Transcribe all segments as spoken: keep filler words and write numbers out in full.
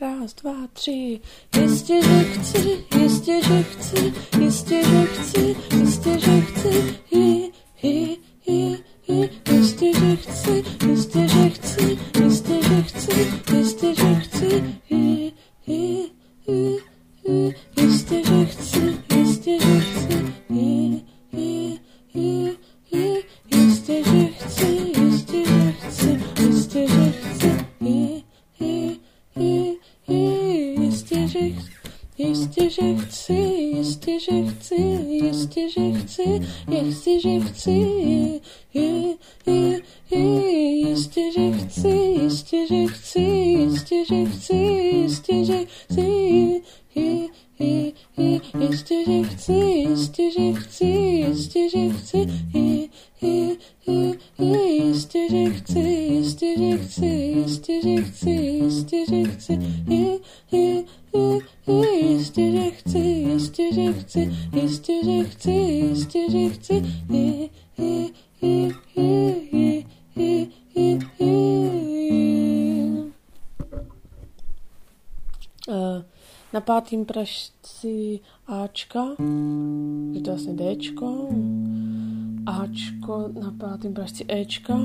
raz, dva, tři. Jistě, že chci, jistě, že chci, jistě, že chci, jistě, že chci, hi, hi, hi, hi. Jistě, že chci, jistě, že chci, jistě, že chci, jistě, že chci, hi, hi, hi, hi. Jistě, že chci, jistě, že chci, hi, hi, hi, hi. Jistě, že chci, jistě, že chci, jistě, že chci, hi, hi, hi, hi. Jistě, že chci, jistě, že chci, jistě, že chci, jistě, že chci, jistě, že chci, hi, hi, hi. Jistě, že chci, jistě, že chci, jistě, že chci, jistě, že chci, hi, hi, hi. Jistě, že chci, jistě, že chci, jistě, že chci, hi, hi, hi, hi. Jistě, že chci, jistě, že chci, jistě, že chci, jistě, že chci, hi, hi, hi, hi. Jistě, že chci, jistě, že chci, jistě, že chci, jistě, že chci, hi, hi, hi, hi, hi, hi, hi. Na pátým pražci Ačka, je to vlastně Dčko, Ačko na pátým pražci Ečka.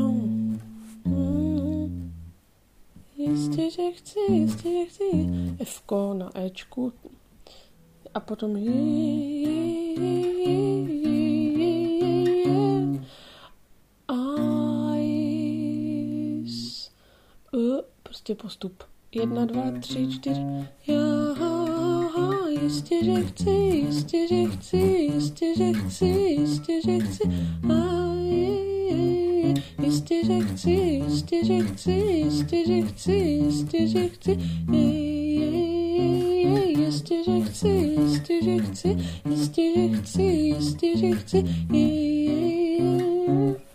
Hmm. Jistě, že chci, jistě, že chci. Fko na Ečku. A potom Ice. Prostě postup. Jedna, dva, tři, čtyři. Já, jistě, že chci, jistě, že chci, jistě, že chci, jistě, že chci. Jistě, že chci, jistě, že chci, jistě, že chci, jistě, že chci. Jistě, že chci, jistě, že chci, jistě, že chci, jistě, že chci.